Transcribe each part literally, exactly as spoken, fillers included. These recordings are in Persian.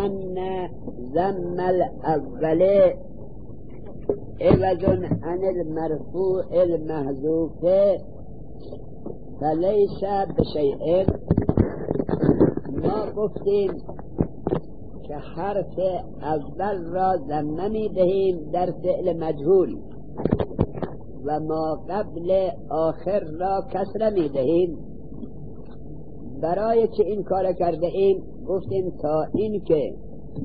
ان ذم الاول عوض عن المرفوع المحذوف فلیس بشیء. ما گفتیم که حرف اول را ضمه می دهیم در فعل مجهول و ما قبل آخر را کسره می دهیم. برای که این کار کرده ایم گفتیم تا این که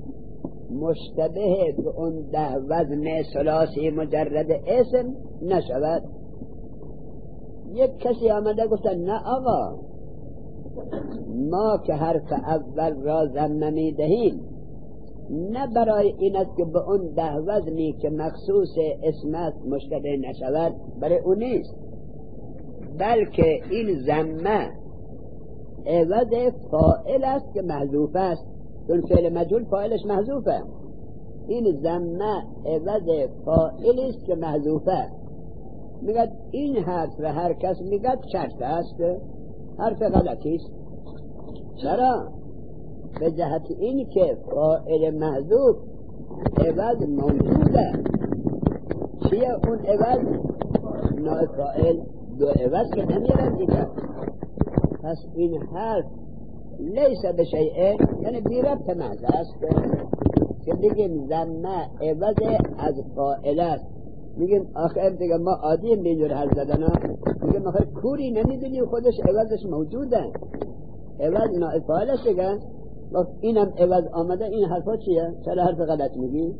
مشتبه به اون ده وزن ثلاثی مجرد اسم نشود. یک کسی آمده گفتن نه آقا، ما که حرف اول را ضمه می دهیم نه برای این است که به اون ده وزنی که مخصوص اسم است مشتبه نشود، برای اون نیست، بلکه این ضمه عوض فاعل است که محذوف است، چون فعل مجهول فاعلش محذوفه. این ضمه عوض فاعل است که محذوفه. میگه این حرف و هر کس میگه شرط است، حرف غلطی است. چرا؟ به جهت این که فاعل محذوف عوض موجوده. چیه اون عوض؟ نوع فاعل دو عوض که نمیرن دیگه. پس این حرف لیس بشیء یعنی بی ربط محض است که بگیم ضمه عوض از فاعل است. میگیم آخر دیگه ما عادیم به اینجور حرف زدن ها، میگیم آخر کوری نمیدونی خودش عوضش موجوده، عوض نوع فاعل است دیگه. وقت اینم عوض آمده، این حرفا چیه؟ چرا حرف غلط میگی؟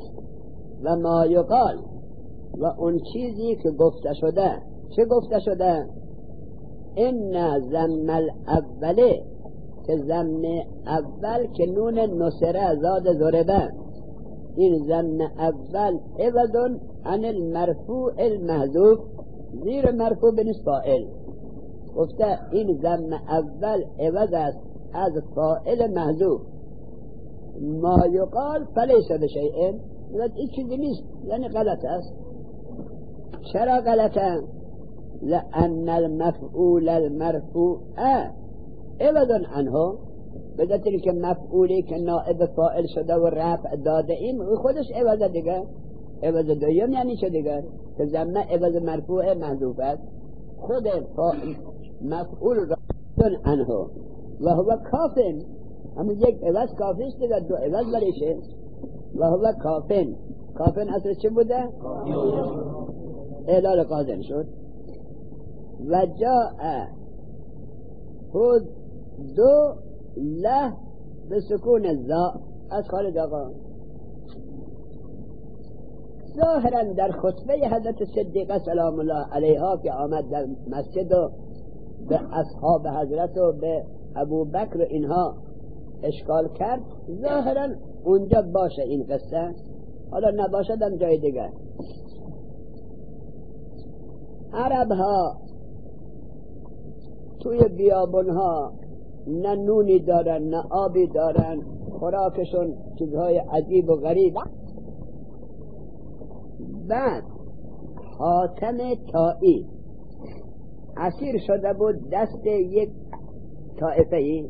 و ما یقال و اون چیزی که گفته شده. چه گفته شده؟ ان ضم الاوله، که ضم اول که نون نصره زاد ضربه، این ضم اول عوض عن المرفوع المحذوف، زیر مرفوع بنصف فاعل. گفته این ضم اول عوض است از فاعل محذوف. ما یقال فلیس بشیء، این چیزی نیست، یعنی غلط است. چرا غلطه؟ لأن المفعول المرفوع عوض عنه، بدتری که مفعولی که نائب فاعل شده و رفع داده این خودش عوض دیگه. عوض دویم یعنی چه دیگه؟ که ضمه عوض مرفوع محذوف است، خود مفعول را عنه و هو کافن، همون یک عوض کافی است دیگه، دو عوض بریشه. و هو کافن، کافن اصل چه بوده؟ اعلال قاضن شد. و جاء خود دو له به سکون الزا از خالد آقا. ظاهرا در خطبه حضرت صدیقه سلام الله علیها که آمد در مسجد و به اصحاب حضرت و به ابو بکر اینها اشکال کرد، ظاهرا اونجا باشه این قصه، حالا نباشدم جای دیگر. عرب ها توی بیابون ها نه نونی دارن نه آبی دارن، خوراکشون چیزهای عجیب و غریب. بعد حاتم طائی اسیر شده بود دست یک طائفه ای،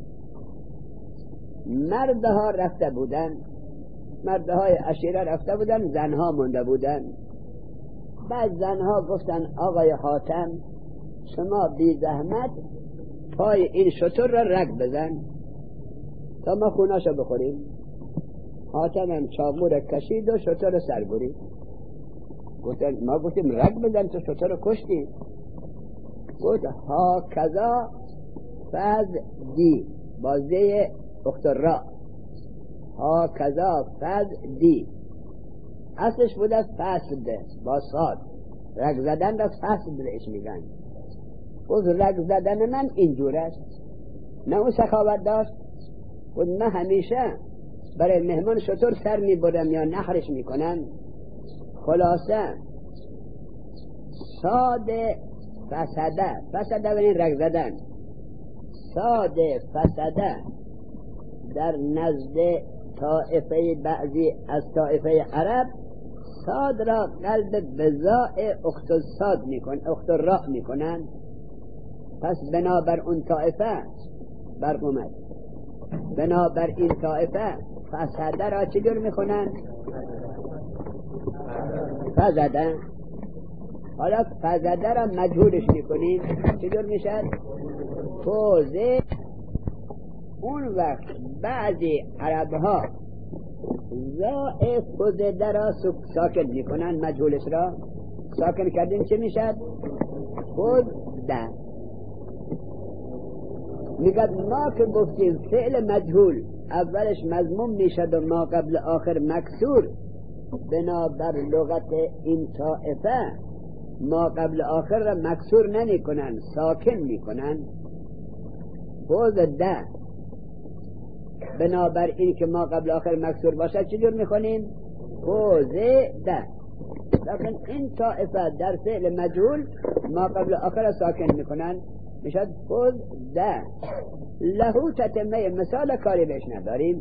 مردها رفته بودن، مردهای عشیره رفته بودن، زنها مونده بودن. بعد زنها گفتن آقای حاتم شما بی زحمت پای این شتر را رگ بزن تا ما خوناشو بخوریم. حاتم هم چاقو کشید و شتر سر برید. گفتن ما گفتیم رگ بزن تو شتر کشتی. گفت ها کذا فز دی بازده اختر را، ها کذا فز دی اصلش بوده فسد با صاد، رگ زدن را فسد بهش میگن. گفت رگ زدن من اینجور است، نه اون سخاوت داشت. گفت من همیشه برای مهمان شطور سر میبرم یا نحرش میکنم. خلاصه صاد فسده، فسده و این رگ زدن، صاد فسده در نزد طائفه بعضی از طائفه عرب صاد را قلب بزاء اخت صاد میکن اخت را میکنن. پس بنابر اون طائفه برق اومد. بنابر این طائفه فسده را چجور میخونن؟ فزده. حالا فزده را مجهولش میکنیم چجور میشد؟ فوزه. اون وقت بعضی عرب ها زاء فزده را ساکن میکنن، مجهولش را ساکن کردیم چه میشد؟ فزده. میگد ما که گفتیم فعل مجهول اولش مضموم میشد و ما قبل آخر مکسور، بنابر لغت این طائفه ما قبل آخر را مکسور نمی کنن، ساکن می کنن. فزده. بنابر این که ما قبل آخر مکسور باشد چجور می خونیم؟ فزده. لیکن این طائفه در فعل مجهول ما قبل آخر ساکن می کنن، میشد فزده. لهو تتمه، مثال کاری بهش نداریم.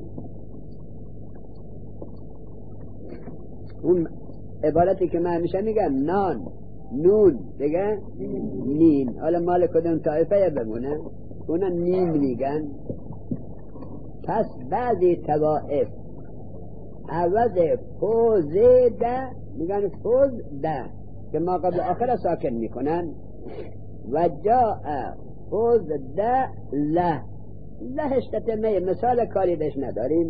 اون عبارتی که من همیشه میگم نان، نون دیگه نیم، حالا مال کدوم طایفه بمونه اونا نیم میگن. پس بعضی طوائف عوض فوزده میگن فوزده که ما قبل آخر ساکن میکنن. و جاء فوزده له، لهش تتمه، مثال کاری بهش نداریم.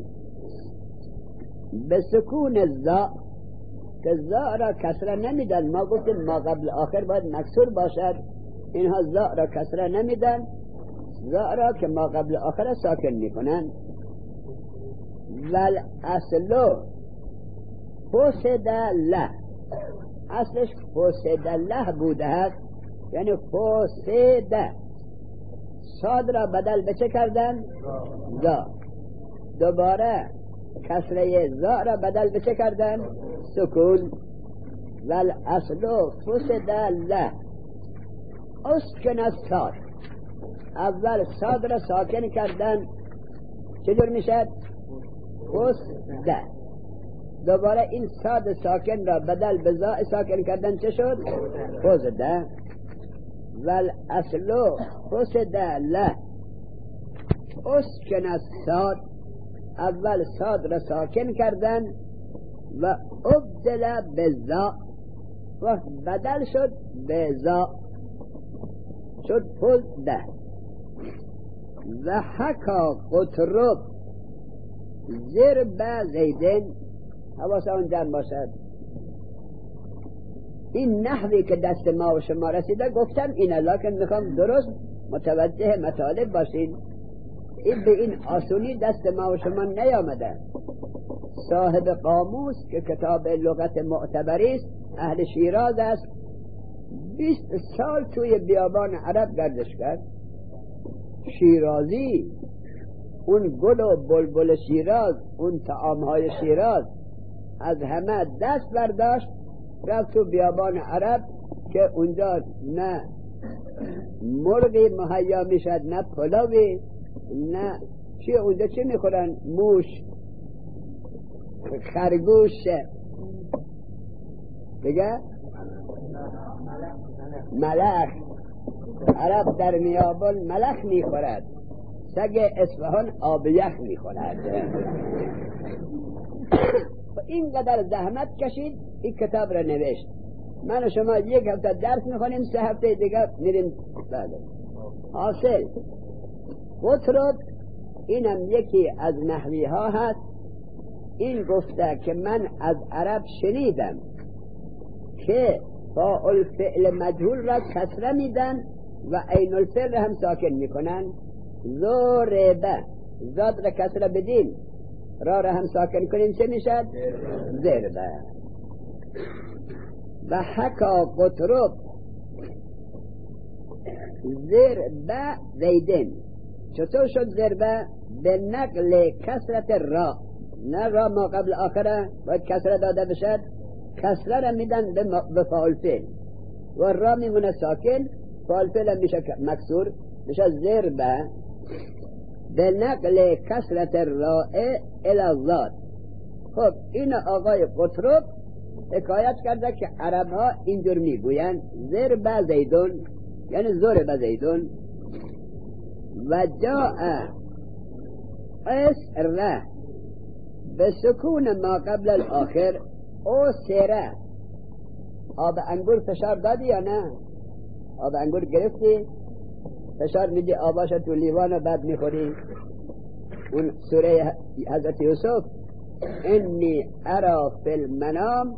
به سکون الزا، که زا را کسره نمیدن، ما گفتیم ما قبل آخر باید مکسور باشد، اینها زا را کسره نمیدن، زا را که ما قبل آخر ساکن میکنن. ول اصلو فسد له، اصلش فسد له بوده است، یعنی فسد. صاد را بدل به چه کردن؟ زا. دوباره کسره زا را بدل به چه کردن؟ سکون. ول اصلو فسد له اسکن الصاد، اول صاد را ساکن کردن چجور میشد؟ فسده. دوباره این صاد ساکن را بدل به زا ساکن کردن چه شد؟ فسده. ول اصلو فسد له اسکن الصاد، اول صاد را ساکن کردن و ابدل بزا، و بدل شد بزا، شد فزده. و حکا قطرب زرب زیدن، حواسا اون جمع باشد. این نحوی که دست ما و شما رسیده گفتم اینه، لکن میخوام درست متوجه مطالب باشین. این به این آسونی دست ما و شما نیامده. صاحب قاموس که کتاب لغت معتبری است، اهل شیراز است، بیست سال توی بیابان عرب گردش کرد. شیرازی، اون گل و بلبل شیراز، اون طعامهای شیراز از همه دست برداشت، رفت تو بیابان عرب که اونجا نه مرغی مهیا میشد، نه پلاوی، نه چی اونجا چی میخورن؟ موش، خرگوش دیگه، ملخ. عرب در میابان ملخ میخورد، سگ اصفهان آب یخ میخورد. اینقدر زحمت کشید این کتاب را نوشت. من و شما یک هفته درس میخونیم، سه هفته دیگه میریم. بله. حاصل قطرب اینم یکی از نحوی ها هست. این گفته که من از عرب شنیدم که فاعل فعل مجهول را کسره میدن و عین الفعل هم ساکن میکنن. ضربه، زاد را کسره بدین، را را هم ساکن کنیم چه میشد؟ ضربه. و حکا قطرب ضربه زیدن، چطور شد ضربه؟ به نقل کسرت را، نه را ما قبل آخره باید کسره داده بشد، کسره را میدن به فاعل فعل و را میمونه ساکن، فاعل فعل هم میشه مکسور، میشه ضربه. به نقل کسرت رائع الازاد. خب این آقای قطرب حکایت کرده که عرب ها اینجور میگوین ضرب زیدون، یعنی ضرب زیدون. و جاء اسر به سکون ما قبل الاخر او سره. آب انگور فشار دادی یا نه؟ آب انگور گرفتی فشار میدی آباش تو لیوان و بعد میخوری. اون سوره حضرت یوسف انی ارا فی المنام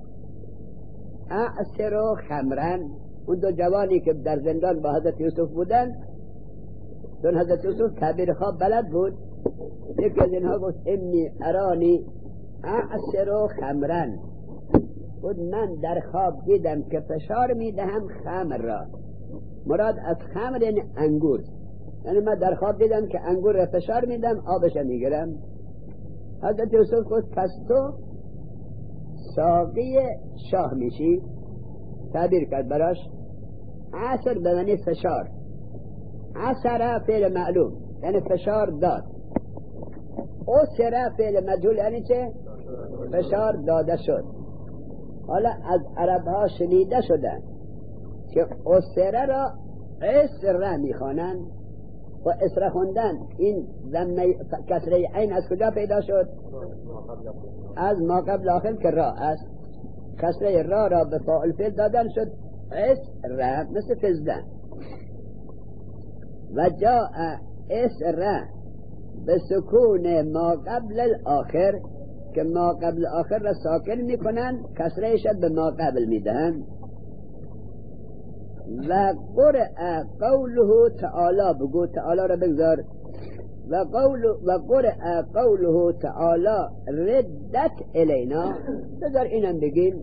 اعصر خمرن. اون دو جوانی که در زندان با حضرت یوسف بودن، چون حضرت یوسف تعبیر خواب بلد بود، یکی از اینها گفت انی ارانی اعصر خمرن، بود من در خواب دیدم که فشار میدهم خمر را. مراد از خمر یعنی انگور، یعنی من در خواب دیدم که انگور را فشار میدم آبش میگیرم. حضرت یوسف گفت پس تو ساقی شاه میشی. تعبیر کرد براش. عصر به معنی فشار، عصر فعل معلوم یعنی فشار داد، اسر فعل مجهول یعنی چه؟ فشار داده شد. حالا از عرب ها شنیده شدن که اسره را اسره میخوانن و اسره خوندن. این ضمه کسره عین از کجا پیدا شد؟ از ما قبل آخر که را است. کسره را را به فاعل فعل دادن شد اسره، مثل فزدن. و جاء اسره به سکون ما قبل الاخر، که ما قبل آخر را ساکن میکنن، کسره شد به ما قبل میدهن. و قرأ قوله تعالی، بگو تعالی را بگذار. و قول و قرأ قوله تعالی ردت الینا، بذار اینم بگیم.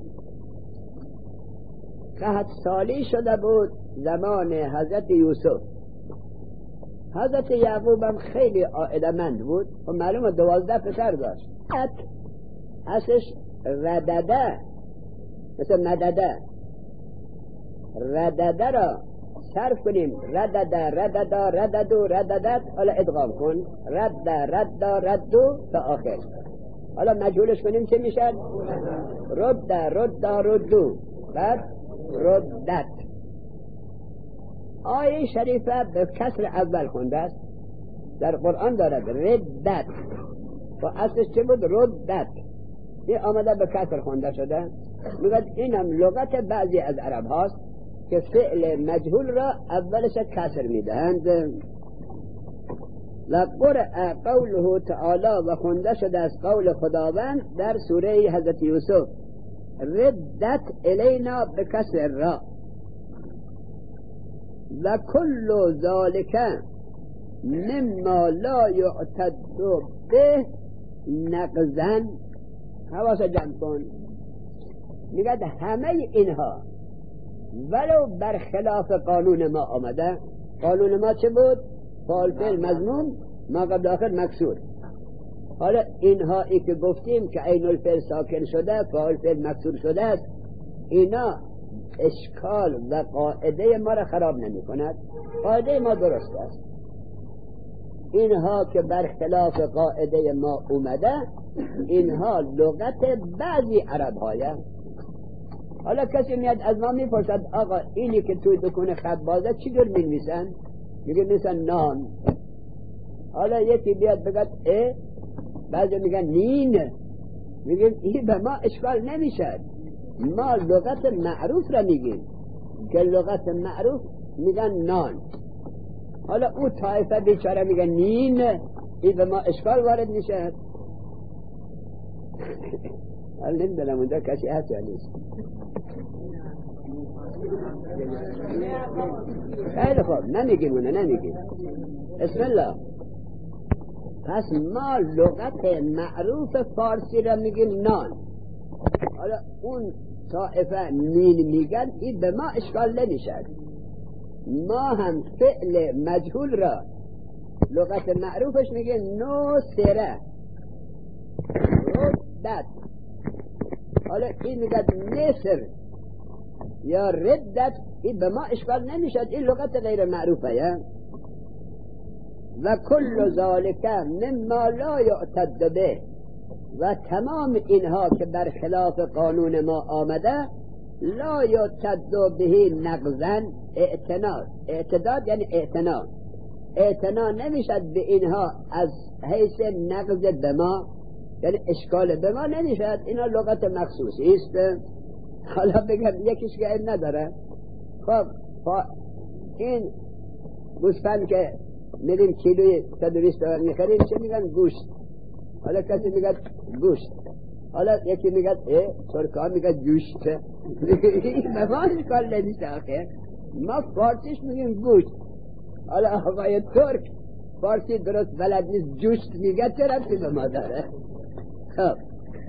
قحط سالی شده بود زمان حضرت یوسف. حضرت یعقوب هم خیلی عائله‌مند بود و معلومه دوازده پسر داشت. اصلش ردده، مثل مدده. ردده را صرف کنیم ردده رددا رددو رددت، حالا ادغام کن رد رد ردو تا آخر. حالا مجهولش کنیم چه میشد؟ رد رد ردو بعد ردت. آیه شریفه به کسر اول خونده است، در قرآن دارد ردت و اصلش چه بود؟ ردت. این آمده به کسر خونده شده. میگه اینم لغت بعضی از عرب هاست که فعل مجهول را اولش کسر میدهند. و قرأ قوله تعالی، و خونده شده از قول خداوند در سوره حضرت یوسف ردت الینا به کسر را. و کل ذالک مما لا یعتد به نقضن. حواس جمع کن. میگه همه اینها ولو برخلاف قانون ما آمده. قانون ما چه بود؟ فاعل فعل مضموم ما قبل آخر مکسور. حالا اینها ای که گفتیم که عین الفعل ساکن شده، فاعل فعل مکسور شده است، اینا اشکال و قاعده ما را خراب نمی کند. قاعده ما درست است. اینها که برخلاف قاعده ما اومده، اینها لغت بعضی عرب هایم. حالا کسی میاد از ما میپرسد آقا اینی که توی دکون خط بازه چی جور می نویسن؟ میگه نویسن نان. حالا یکی بیاد بگد اه، بعضی میگن نین. میگن این به ما اشکال نمیشد، ما لغت معروف را میگیم که لغت معروف میگن نان. حالا او طایفه بیچاره میگن نین، این به ما اشکال وارد میشه. حالا نمیدونم اونجا کسی هست یا نیست. خیلی خوب، نمیگیم اونه، نمیگیم. بسم الله. پس ما لغت معروف فارسی را میگیم نان. حالا اون طائفه نین میگن، این به ما اشکال نمیشد. ما هم فعل مجهول را لغت معروفش میگه نو سره ردت. حالا این میگه نصر یا ردت، این به ما اشکال نمیشد، این لغت غیر معروفه. یا و کل ذالک مما لا یعتد به، و تمام اینها که برخلاف قانون ما آمده، لا یعتد به نقضن، اعتناد. اعتداد یعنی اعتناد، اعتنا نمیشد به اینها از حیث نقض به ما، یعنی اشکال به ما نمیشد، اینا لغت مخصوصی است. حالا بگم یکیش که این نداره. خب این گوسفند که میریم کیلوی صد و بیست تومن میخریم چه میگن؟ گوشت. حالا کسی میگه گوشت، حالا یکی میگه اه ترکا میگه گوشت. به ما اشکال نمیشه آخه، ما فارسیش میگیم گوشت. حالا آقای ترک فارسی درست بلد نیست، جوشت میگه، چه ربطی به ما داره؟ خب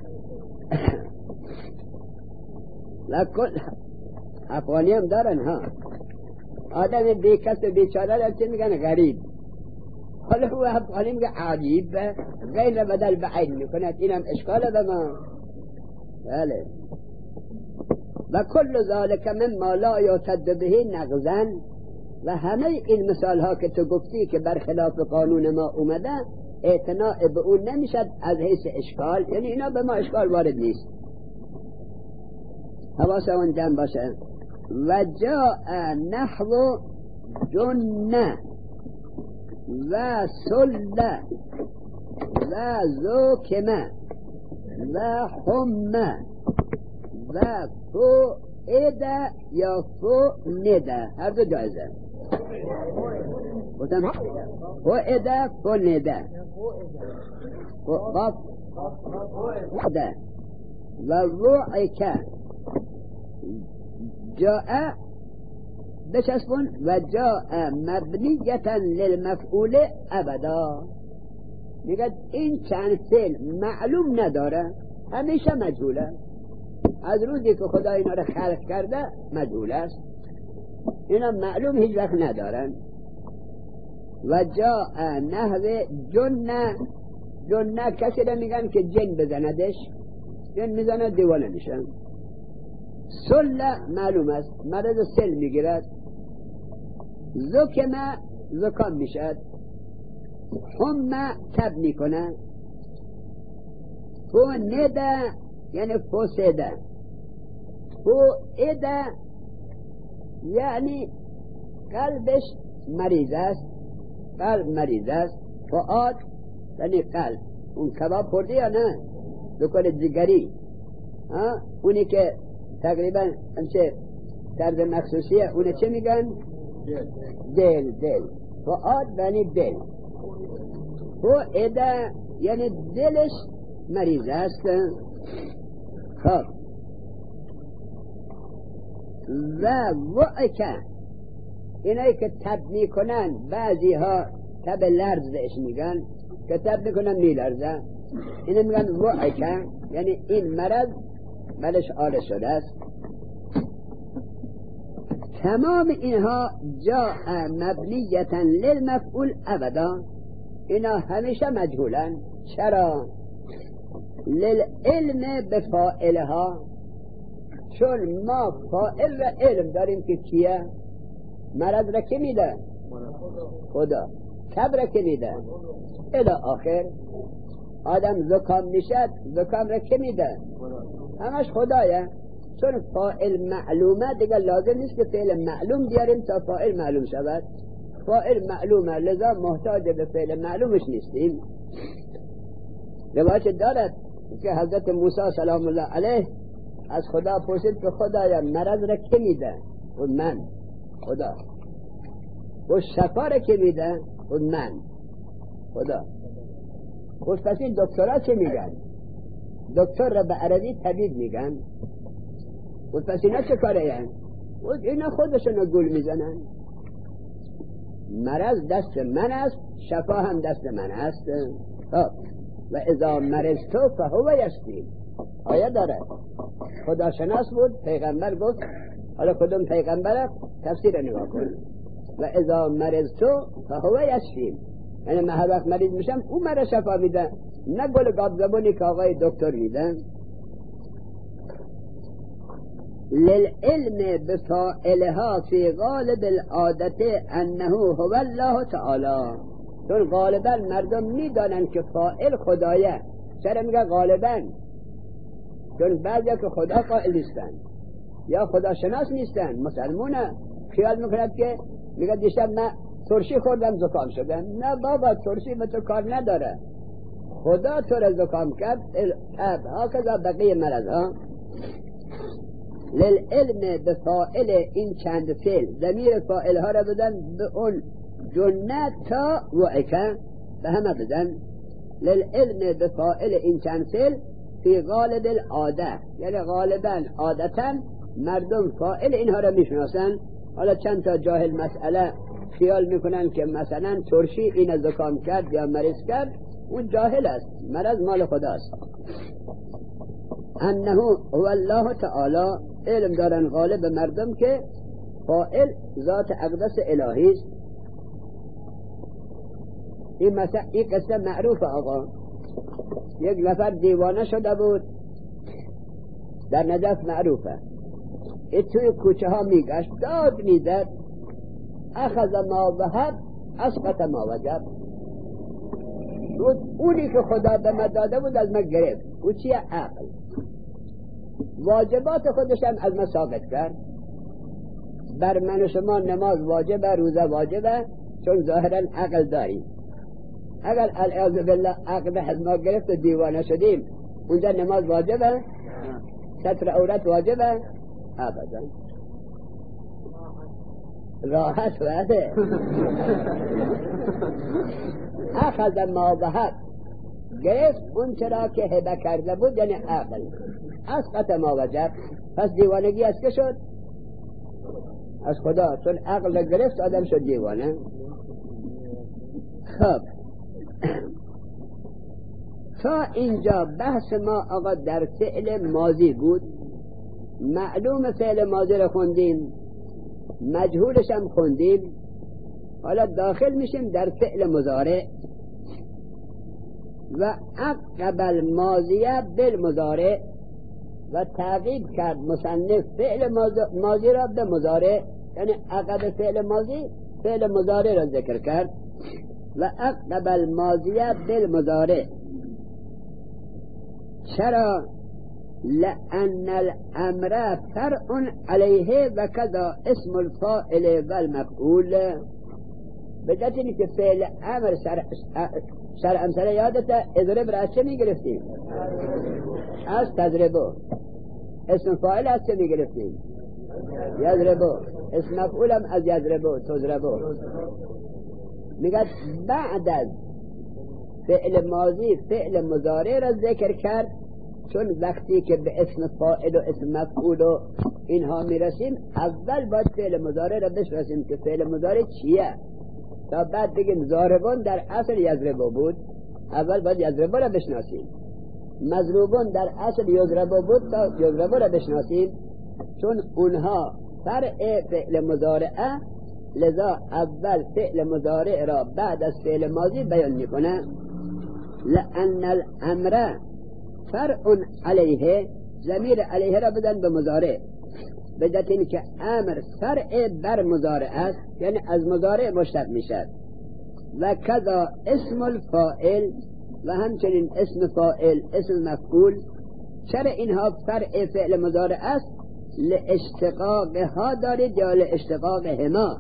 لکل افغانی هم دارن ها، آدم بی کس و بیچاره را چه میگن؟ غریب. حالا هو افغانی میگه عجیب، غیر بدل به عین میکند، اینم اشکال به ما. بله. و کل ذالک مما لا یعتد به نقضن، و همه این مثال ها که تو گفتی که برخلاف قانون ما اومده، اعتناع به اون نمیشد از حیث اشکال، یعنی اینا به ما اشکال وارد نیست. حواسمون جمع باشه. و جاء نحو جنه و سله و زوکمه و حمه و فؤده یا فؤنده، هر دو جایزه. بودم فؤده فؤنده فؤده و رعکه جاء بچسبون و جاء مبنیتا للمفعول ابدا. میگه این چند فعل معلوم نداره، همیشه مجهوله. از روزی که خدا اینا رو خلق کرده مجهول است، اینا معلوم هیچ وقت ندارن. و جاء نحو جنه، جنه کسی رو میگن که جن بزندش، جن میزنه دیوانه میشن. سله معلوم است، مرض سل میگیرد. زکمه زکام میشد. حمه تب میکنه. فونده یعنی فسده. فؤده یعنی قلبش مریض است، قلب مریض است. فؤاد یعنی قلب. اون کباب خوردی یا نه؟ دکان جگری، ها اونی که تقریبا همچه طرز مخصوصیه، اونه چه میگن؟ دل. دل فؤاد یعنی دل. فؤده یعنی دلش مریض است. خب و وعکه اینایی که تب میکنن، بعضی ها تب لرز بهش میگن، که تب میکنن میلرزن، اینو میگن وعکه، یعنی این مرض بلش آله شده است. تمام اینها جاء مبنیتا للمفعول ابدا، اینا همیشه مجهولن. چرا؟ للعلم بفاعلها، چون ما فاعل و علم داریم که کیه؟ مرض را که میده؟ خدا. تب را که میده؟ الی آخر. آدم زکام میشد، زکام را که میده؟ همش خدایه. چون فاعل معلومه دیگه لازم نیست که فعل معلوم بیاریم تا فاعل معلوم شود. فاعل معلومه، لذا محتاج به فعل معلومش نیستیم. روایت دارد که حضرت موسی سلام الله علیه از خدا پرسید که خدایا مرض را که میده؟ و من. خدا. و شفا را که میده؟ و من. خدا. و پس این دکترها چه میگن؟ دکتر را به عربی طبیب میگن. و پس اینا چه کاره هن؟ و اینا خودشون گول میزنن. مرض دست من است، شفا هم دست من است. خب و اذا مرضتو فهو یشفین. آیه داره، خدا شناس بود، پیغمبر گفت. حالا کدوم پیغمبر؟ تفسیر نگاه کن. و اذا مرضتو فهو یشفین، یعنی من هر وقت مریض میشم اون مرا شفا میده، نه گل گاب زبونی که آقای دکتر میده. للعلم بفاعلها فی غالب العادت انه هو الله تعالی، چون غالبا مردم میدانن که فاعل خدایه. چرا میگه غالبا؟ چون بعضی که خدا قائل نیستن یا خدا شناس نیستن، مسلمونه، خیال میکند که میگه دیشب من ترشی خوردم زکام شدم. نه بابا، ترشی به تو کار نداره، خدا تو را زکام کرد. ها کذا بقیه مرض ها. للعلم به فائل این چند فعل، ضمیر فائل ها را بدن به اون جنت تا وعکه، به همه بدن. للعلم به فائل این چند فعل فی غالب العاده، یعنی غالبا عادتا مردم فائل اینها را میشناسن. حالا چند تا جاهل مسئله خیال میکنن که مثلا ترشی این زکام کرد یا مریض کرد، اون جاهل است، مرض مال خداست. انه هو الله تعالی، علم دارن غالب مردم که فائل ذات اقدس الهی است. این مثلا این قصه معروف آقا. یک نفر دیوانه شده بود در نجف، معروفه. این توی کوچه ها میگشت، داد میزد، اخذ ما وهب اسقط ما وجب. اونی که خدا به من داده بود از من گرفت. او چیه؟ عقل. واجبات خودش هم از من ثابت کرد. بر من و شما نماز واجبه، روزه واجبه، چون ظاهرا عقل داریم. اگر العیاذ بالله عقل از ما گرفت و دیوانه شدیم، اونجا نماز واجبه، ستر عورت واجبه؟ ابدا. راحت وعده. اخذ ما وهب، گرفت اون چرا که هبه کرده بود، یعنی عقل. اسقط ما وجب، پس دیوانگی از که شد؟ از خدا، چون عقل گرفت آدم شد دیوانه. خب تا اینجا بحث ما آقا در فعل ماضی بود. معلوم فعل ماضی رو خوندیم، مجهولش هم خوندیم. حالا داخل میشیم در فعل مضارع. و عقب الماضیه بالمضارع، و تعقیب کرد مصنف فعل ماضی را به مضارع، یعنی عقب فعل ماضی فعل مضارع را ذکر کرد. و عقب الماضیه بالمضارع. چرا؟ لأن الامر فرع علیه و کذا اسم الفاعل و المفعول. به جهت اینی که فعل امر سر سر امثله یادته، اضرب را از چه می گرفتیم؟ از تضربو. اسم فاعل از چه می گرفتیم؟ یضربو. اسم مفعول هم از یضربو، تضربو. میگه بعد از فعل ماضی فعل مضارع را ذکر کرد، چون وقتی که به اسم فاعل و اسم مفعول و اینها میرسیم، اول باید فعل مضارع را بشناسیم که فعل مضارع چیه، تا بعد بگیم ضاربون در اصل یضربو بود. اول باید یضربو را بشناسیم. مضروبون در اصل یضربو بود، تا یضربو را بشناسیم، چون اونها فرع فعل مضارعه، لذا اول فعل مضارع را بعد از فعل ماضی بیان میکنه. لأن الامر فرع علیه، ضمیر علیه را بدن به مضارع، به جهت این که امر فرع بر مضارع است، یعنی از مضارع مشتق میشد. و کذا اسم الفاعل، و همچنین اسم فاعل، اسم مفعول. چرا اینها فرع فعل مضارع است؟ لاشتقاق ها دارید یا لاشتقاق هما؟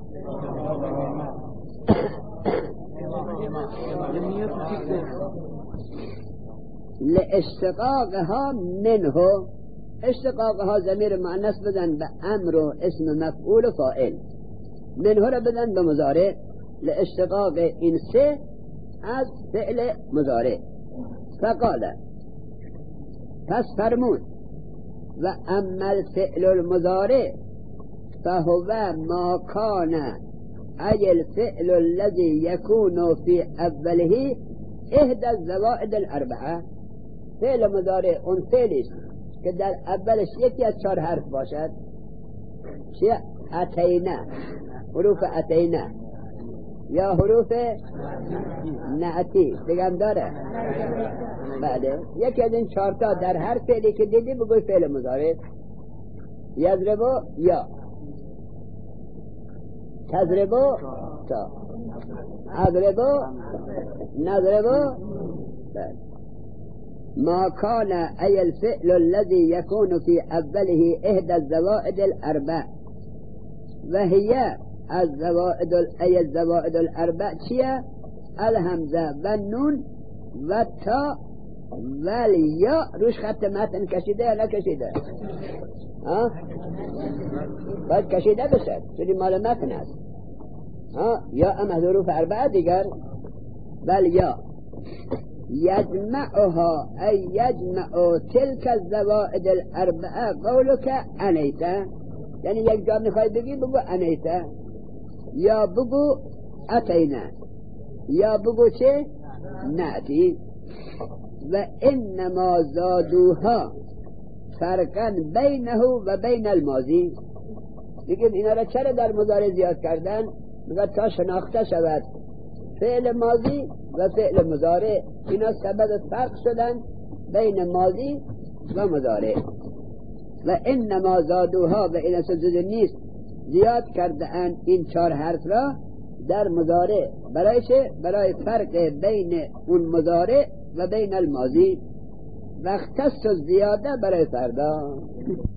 لاشتقاقها منه. اشتقاقها ضمیر مؤنث بدن به امر و اسم مفعول و فاعل، منه را بدن به مضارع، لاشتقاق این سه از فعل مضارع. فقال، پس فرمود، و اما الفعل المضارع فهو ما کان ای الفعل الذي يكون في اوله احدى الزوائد الاربعه. فعل مضارع اون فعلی است که در اولش یکی از چهار حرف باشد. چیه؟ اتینا، حروف اتینا، یا حروف نعتی بگم داره. بله، یکی از این چهارتا در هر فعلی که دیدی بگوی فعل مضارع. یضربو یا، تضربو تا، اضربو، نضربو. بله. ما كان أي الفعل الذي يكون في أوله إحدى الزوائد الأربع، وهي از زوائد ای الزوائد الاربع چیه؟ الهمزه و نون و تا و یا. روش خط متن کشیده یا نکشیده؟ ها؟ باید کشیده بشه چونی مال متن است. ها؟ یا اما حروف اربعه دیگر بل یا یجمعها ای یجمع تلک الزوائد الاربعه قولک انیته، یعنی یک جا میخوای بگی بگو انیته یا بگو اتینا یا بگو چه نعتی. و انما زادوها فرقا بینه و بین الماضی. دیگه اینا را چرا در مضارع زیاد کردن؟ میگه تا شناخته شود فعل ماضی و فعل مضارع، اینا سبب فرق شدن بین ماضی و مضارع. و انما زادوها و اینا سجد نیست زیاد کرده اند این چهار حرف را در مضارع. برای چه؟ برای فرق بین اون مضارع و بین الماضی. وقت است زیاده برای فردا.